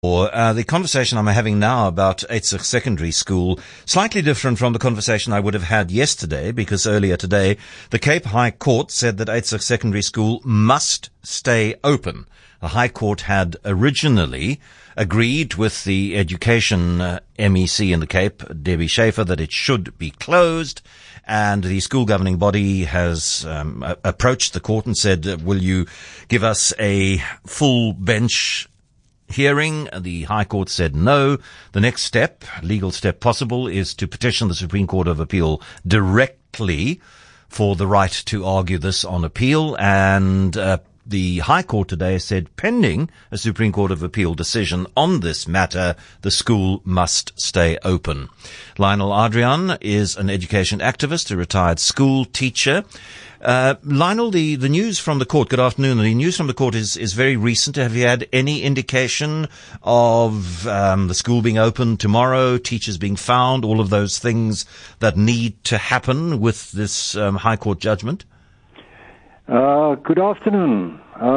The conversation I'm having now about Eitzach Secondary School, slightly different from the conversation I would have had yesterday, because earlier today, the Cape High Court said that Eitzach Secondary School must stay open. The High Court had originally agreed with the Education MEC in the Cape, Debbie Schaefer, that it should be closed, and the school governing body has approached the court and said, will you give us a full bench hearing? The High Court said no. The next step, legal step possible, is to petition the Supreme Court of Appeal directly for the right to argue this on appeal. And the High Court today said, pending a Supreme Court of Appeal decision on this matter, the school must stay open. Lionel Adrian is an education activist, a retired school teacher. Lionel, the news from the court, good afternoon. The news from the court is very recent. Have you had any indication of the school being open tomorrow, teachers being found, all of those things that need to happen with this High Court judgment? Good afternoon.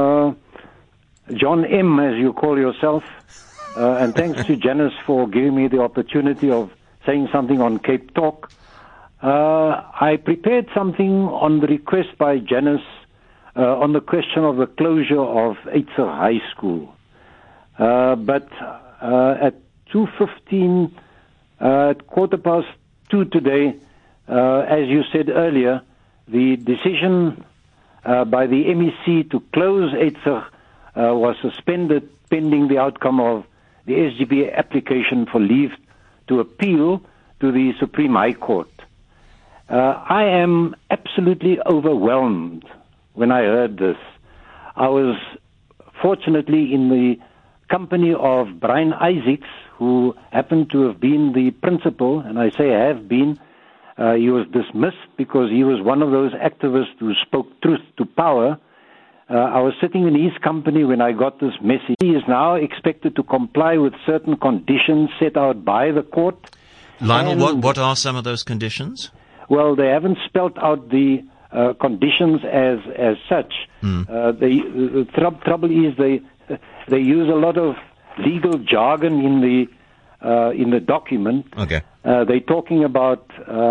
John M., as you call yourself, and thanks to Janice for giving me the opportunity of saying something on Cape Talk. I prepared something on the request by Janice on the question of the closure of Eitzach High School. But at 2:15, at 2:15 today, as you said earlier, the decision by the MEC to close Eitzach was suspended pending the outcome of the SGB application for leave to appeal to the Supreme High Court. I am absolutely overwhelmed when I heard this. I was fortunately in the company of Brian Isaacs, who happened to have been the principal, and I say have been. He was dismissed because he was one of those activists who spoke truth to power. I was sitting in his company when I got this message. He is now expected to comply with certain conditions set out by the court. Lionel, what are some of those conditions? Well, they haven't spelt out the conditions as such. The trouble is they use a lot of legal jargon in the document. Okay. They're talking about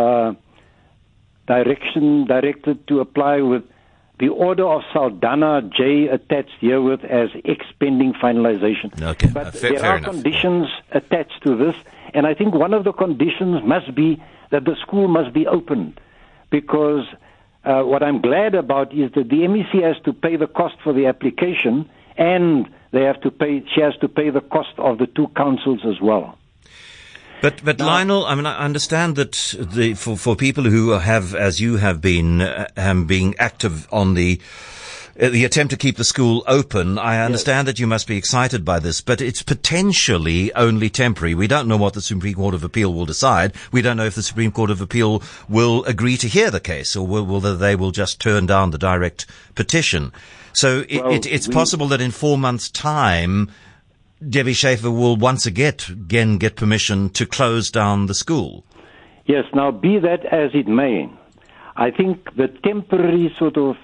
directed to apply with the order of Saldana J attached herewith as pending finalization. Okay. But Fair there are enough. conditions attached to this, and I think one of the conditions must be that the school must be opened, because what I'm glad about is that the MEC has to pay the cost for the application, and she has to pay the cost of the two councils as well. But Lionel, I mean, I understand that for people who have, as you have been, being active on the attempt to keep the school open, I understand that you must be excited by this, but it's potentially only temporary. We don't know what the Supreme Court of Appeal will decide. We don't know if the Supreme Court of Appeal will agree to hear the case, or whether they will just turn down the direct petition. So it's possible that in 4 months' time, Debbie Schaefer will once again get permission to close down the school. Yes, now be that as it may, I think the temporary sort of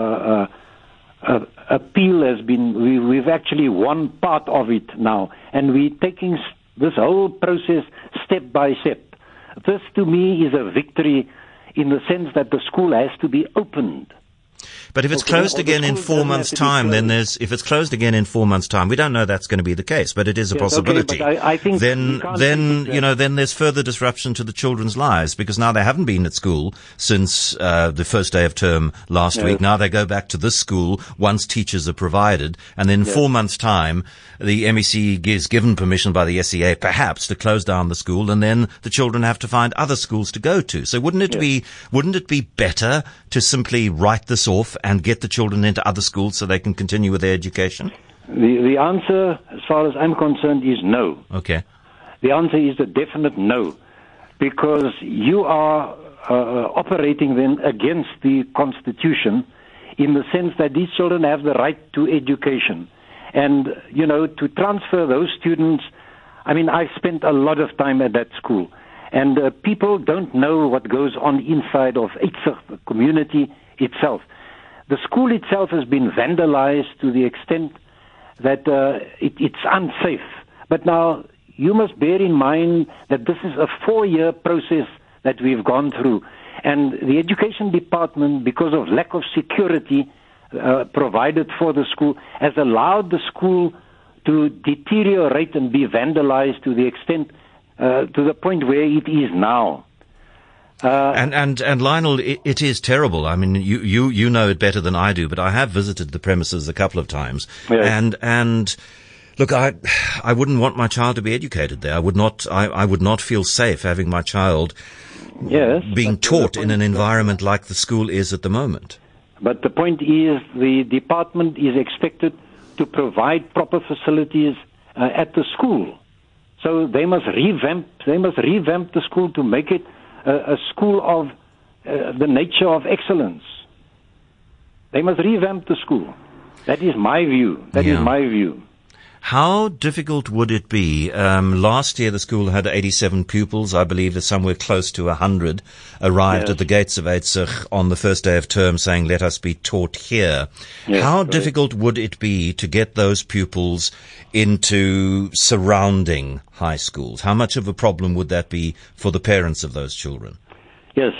appeal has been, we've actually won part of it now, and we're taking this whole process step by step. This to me is a victory in the sense that the school has to be opened. But if it's closed again in 4 months' time, if it's closed again in 4 months' time, we don't know that's going to be the case, but it is a possibility. Okay, but I think then there's further disruption to the children's lives, because now they haven't been at school since the first day of term last week. Now they go back to this school once teachers are provided, and then 4 months' time, the MEC is given permission by the SEA, perhaps, to close down the school, and then the children have to find other schools to go to. So wouldn't it be better to simply write this off and get the children into other schools so they can continue with their education? The answer, as far as I'm concerned, is no. Okay. The answer is a definite no, because you are operating then against the Constitution in the sense that these children have the right to education. And, to transfer those students, I mean, I've spent a lot of time at that school, and people don't know what goes on inside of Eitzach, the community itself. The school itself has been vandalized to the extent that it's unsafe. But now, you must bear in mind that this is a 4-year process that we've gone through. And the education department, because of lack of security provided for the school, has allowed the school to deteriorate and be vandalized to the extent, to the point where it is now. And Lionel, it is terrible. I mean, you know it better than I do, but I have visited the premises a couple of times. Yes. And look, I wouldn't want my child to be educated there. I would not feel safe having my child being taught in an environment like the school is at the moment. But the point is, the department is expected to provide proper facilities at the school. So they must revamp the school to make it a school of the nature of excellence. They must revamp the school. That is my view. That is my view. How difficult would it be? Last year the school had 87 pupils. I believe that somewhere close to 100 arrived at the gates of Eitzig on the first day of term saying, let us be taught here. Yes, how difficult would it be to get those pupils into surrounding high schools? How much of a problem would that be for the parents of those children? Yes.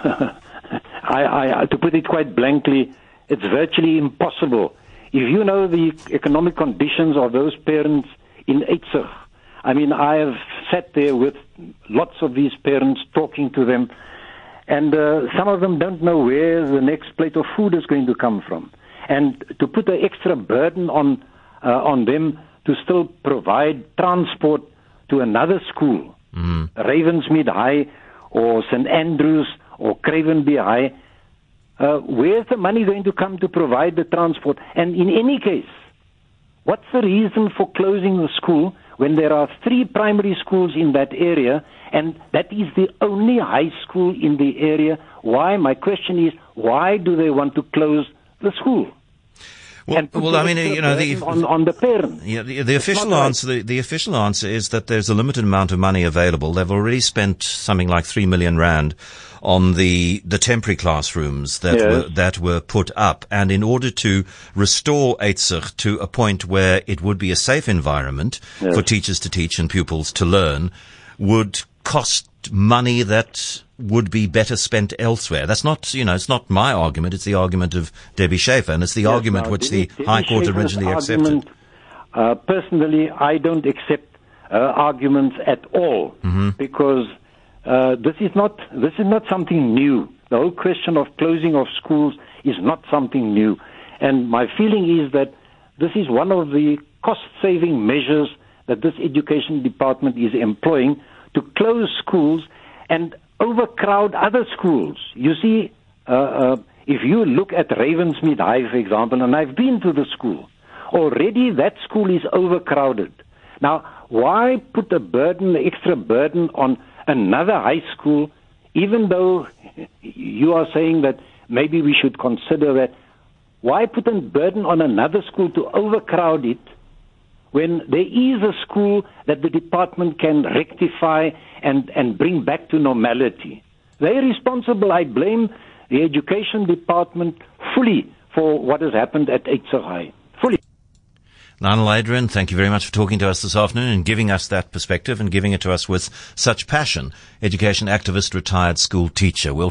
I to put it quite blankly, it's virtually impossible. If you know the economic conditions of those parents in Eitzig, I mean, I have sat there with lots of these parents talking to them, and some of them don't know where the next plate of food is going to come from. And to put an extra burden on them to still provide transport to another school, Ravensmead High or St. Andrews or Cravenby High, where's the money going to come to provide the transport? And in any case, what's the reason for closing the school when there are 3 primary schools in that area, and that is the only high school in the area? Why? My question is, why do they want to close the school? Well, I mean, you know, on the parents. Yeah, the official answer, the official answer is that there's a limited amount of money available. They've already spent something like 3 million rand on the temporary classrooms that were put up, and in order to restore Eitzig to a point where it would be a safe environment for teachers to teach and pupils to learn, would cost money that would be better spent elsewhere. That's not, you know, it's not my argument. It's the argument of Debbie Schaefer, and it's the argument which the High Court originally accepted. Personally, I don't accept arguments at all, because this is not something new. The whole question of closing of schools is not something new, and my feeling is that this is one of the cost-saving measures that this education department is employing to close schools and overcrowd other schools. You see, if you look at Ravensmead High, for example, and I've been to the school, already that school is overcrowded. Now, why put an extra burden on another high school, even though you are saying that maybe we should consider that? Why put a burden on another school to overcrowd it when there is a school that the department can rectify and bring back to normality? They're responsible. I blame the education department fully for what has happened at Eitzig High. Fully. Lionel Adrian, thank you very much for talking to us this afternoon and giving us that perspective and giving it to us with such passion. Education activist, retired school teacher. We'll